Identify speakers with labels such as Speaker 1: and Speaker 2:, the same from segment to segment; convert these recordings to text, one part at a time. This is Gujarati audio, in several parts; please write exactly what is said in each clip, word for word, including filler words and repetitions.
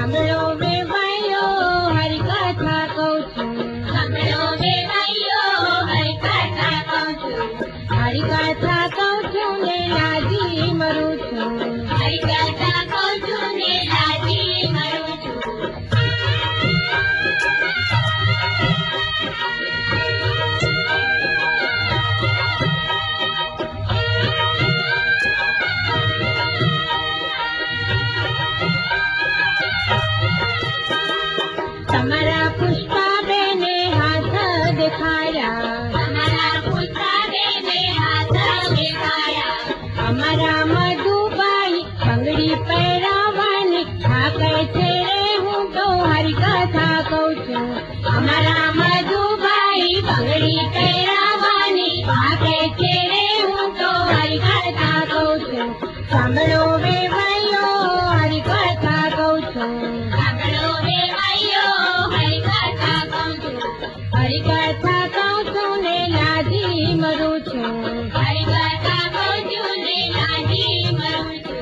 Speaker 1: સાંભળો વે ભાઈઓ હરિકથા કહું છું. સાંભળો વે ભાઈઓ હરિકથા કહું છું. હરિકથા કહું છું ને લાજી મરું છું. હરિકથા કહું છું ને લાજી મરું છું. તમારા પુષ્પાબેને હાથ દેખાયા. તમારા પુષ્પાબેને હાથ દેખાયા. અમારા મધુભાઈ બંગડી પહેરાવાની થાકે છે રે હું તો હરિકથા કહું છું. અમારા મધુભાઈ બંગડી પહેરાવાની થાકે છે રે હું તો હરિકથા કહું છું. સાંભળો વે ભાઈઓ હરિકથા કહું છું. સાંભળો વે ભાઈઓ હરિકથા કહું છું. હરિકથા કહું છું ને લાજી મરું છું. હરિકથા કહું છું ને લાજી મરું છું.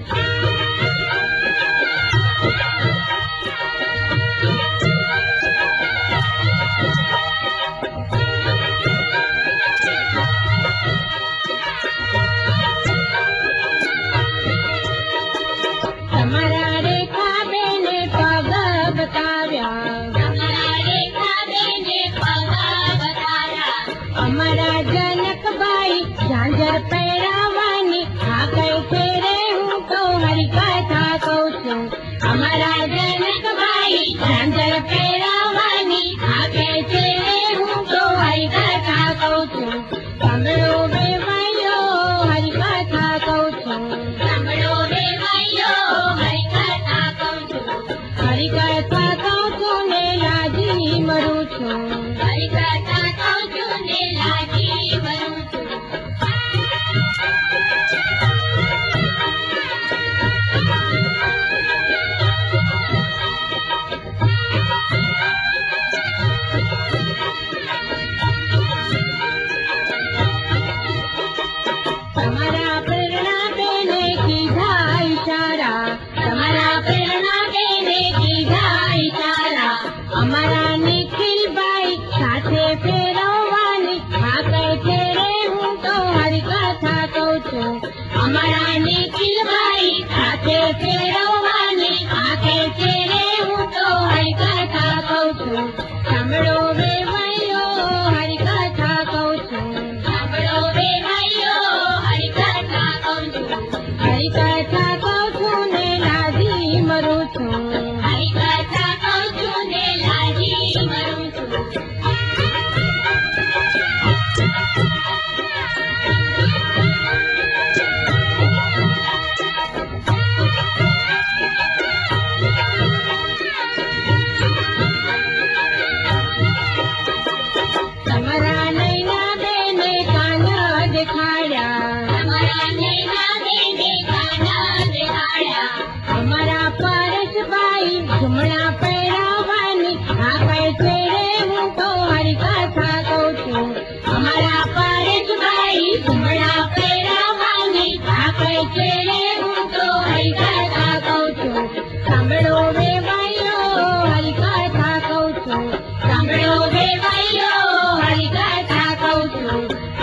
Speaker 1: તમારા રેખાબેને પગ બતાવ્યા. તમારા રેખાબેને પગ બતાવ્યા. અમારા જનકભાઈ ઝાંઝર પહેરાવાની થાકે છે રે હું તો હરિકથા કહું છું. અમારા જનકભાઈ ઝાંઝર પહેરાવાની થાકે છે રે હું તો હરિકથા કહું છું. સાંભળો વે ભાઈઓ હરિકથા કહું છું. સાંભળો વે ભાઈઓ હરિકથા કહું છું. હરિકથા કહું છું ને લાજી મરું છું. હરિકથા કહું છું ને લાજી મરું છું. તમારા પ્રેરણાબેને કીધા ઈશારા. તમારા પ્રેરણાબેને કીધા ઈશારા. અમારા નિખિલભાઈ સાથે ફેરવવાની થાકે છે રે હું તો હરિકથા કહું છું. અમારા નિખિલભાઈ સાથે ફેરવવાની થાકે છે રે હું તો હરિકથા કહું છું. સાંભળો વે ભાઈઓ હરિકથા કહું છું. સાંભળો વે ભાઈઓ હરિકથા કહું છું. હરિકથા કહું છું ને લાજી મરું છું. હરિકથા કહું છું ને લાજી મરું છું. તમારા નૈનાબેને કાન દેખાડ્યા. તમારા નૈનાબેને કાન દેખાડ્યા. અમારા પરેશભાઈ ઝુમણા પહેરાવાની થાકે છે રે હું તો હરિકથા કહું છું. અમારા પરેશભાઈ ઝુમણા પહેરાવાની થાકે છે રે હું તો હરિકથા કહું છું. સાંભળો વે ભાઈઓ હરિકથા કહું છું. સાંભળો વે ભાઈઓ હરિકથા કહું છું.